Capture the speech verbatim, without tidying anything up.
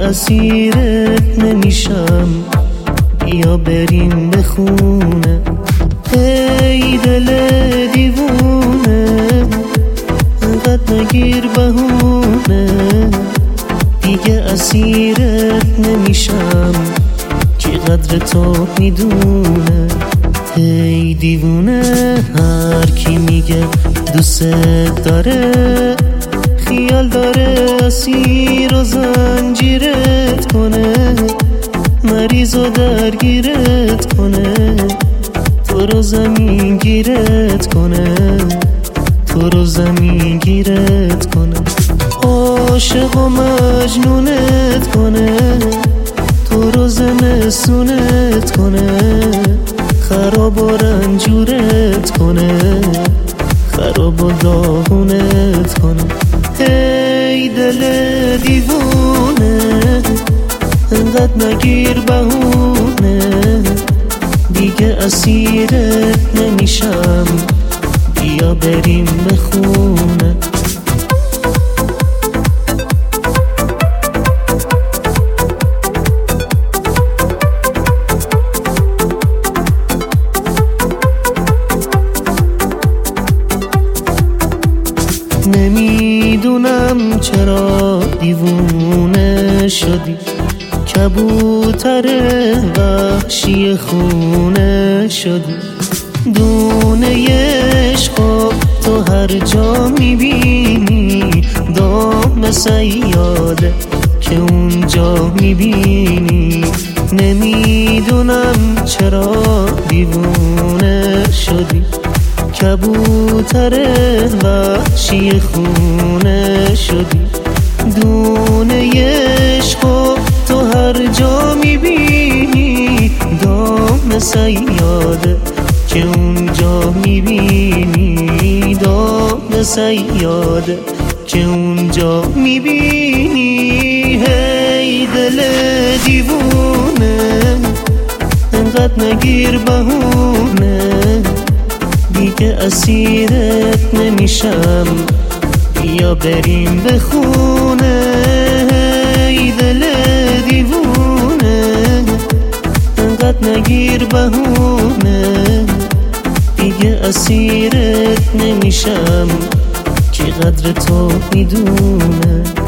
اسیرت نمیشم، بیا بریم به خونه. ای دل دیوونه انقدر نگیر بهونه، دیگه اسیرت نمیشم، کی قدر تو میدونه. ای دیوونه هر کی میگه دوست داره، خیال داره اسیر و زنجیرت کنه، مریض و درگیرت کنه، تو رو زمین گیرت کنه، تو رو زمین گیرت کنه، عاشق و مجنونت کنه، تو رو زمستونت کنه، خراب و رنجورت کنه، خراب و داغونت کنه. ای دل دیوونه انقدر نگیر بهونه، دیگه اسیرت نمیشم، بیا بریم به خونه. نمیدونم چرا دیوونه شدی، کبوتر وحشی خونه شدی، دونه عشق تو هر جا میبینی، دام صیاده که اونجا میبینی. نمیدونم چرا دیوونه شدی، کبوتر وحشی خونه شدی، دونه عشق تو هر جا میبینی، دام صیاده که اونجا میبینی، دام صیاده که اونجا میبینی. هی دل دیوونه انقدر نگیر بهونه، دیگه اسیرت نمیشم، بیا بریم به خونه. ای دل دیوونه انقدر نگیر بهونه، دیگه اسیرت نمیشم، کی قدر تو میدونه.